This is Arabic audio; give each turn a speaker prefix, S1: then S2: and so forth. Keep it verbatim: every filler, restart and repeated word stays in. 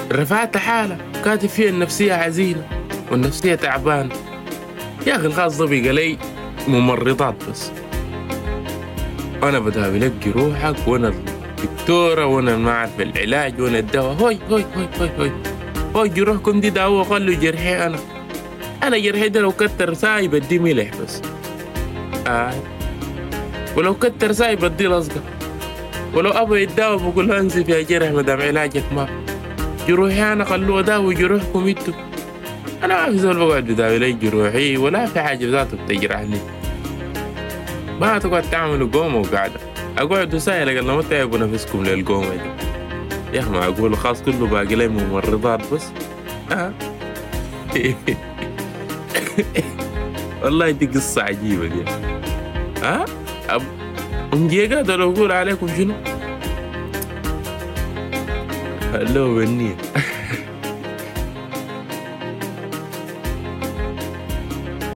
S1: رفعت حالة كاتب فيها النفسية حزينة والنفسية تعبانة. يا أخي الخاص ده بيقى لي ممرضات بس. أنا بدأ بلقي روحك وأنا الدكتورة وأنا ما أعرف العلاج وأنا الدواء. هوي هوي هوي هوي هوي هوي جروحكم دي دواء خلوا جرحي. أنا أنا جرحي ده لو كتر ساي بدي ملح بس. آه. ولو كتر ساي بدي لصقة. ولو أبغى يتداوى بقول له انزف يا جرح مدام علاجك ما. جروحي أنا خلوه داوي جروحكم انتوا. أنا ما في زول بقعد بداوي لي جروحي ولا في حاجة ذاته بتجرحني. ما تقعد تعملوا قومة وقاعدة. أقعدوا ساي لقد لما تعبوا نفسكم للقومة دي. يا أخي ما أقول خاص كله باقي لي ممرضات بس. آه. والله دي قصة عجيبة دي. ها؟ أب أم جيجا ده لو أقول عليكم شنو؟ هلو بنية.